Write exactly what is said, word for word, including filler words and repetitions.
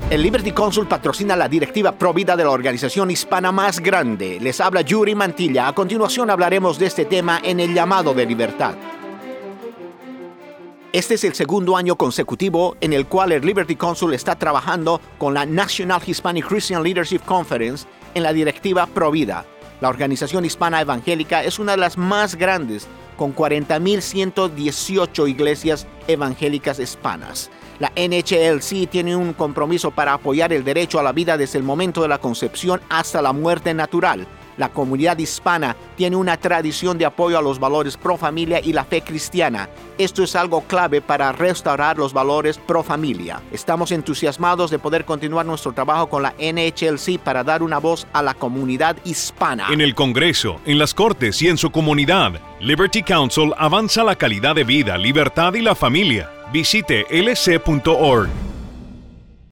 El Liberty Counsel patrocina la directiva Provida de la organización hispana más grande. Les habla Yuri Mantilla. A continuación hablaremos de este tema en el llamado de libertad. Este es el segundo año consecutivo en el cual el Liberty Counsel está trabajando con la National Hispanic Christian Leadership Conference en la directiva Provida. La organización hispana evangélica es una de las más grandes, con cuarenta mil ciento dieciocho iglesias evangélicas hispanas. La N H L C tiene un compromiso para apoyar el derecho a la vida desde el momento de la concepción hasta la muerte natural. La comunidad hispana tiene una tradición de apoyo a los valores pro familia y la fe cristiana. Esto es algo clave para restaurar los valores pro familia. Estamos entusiasmados de poder continuar nuestro trabajo con la N H L C para dar una voz a la comunidad hispana. En el Congreso, en las Cortes y en su comunidad, Liberty Counsel avanza la calidad de vida, libertad y la familia. Visite L C punto org.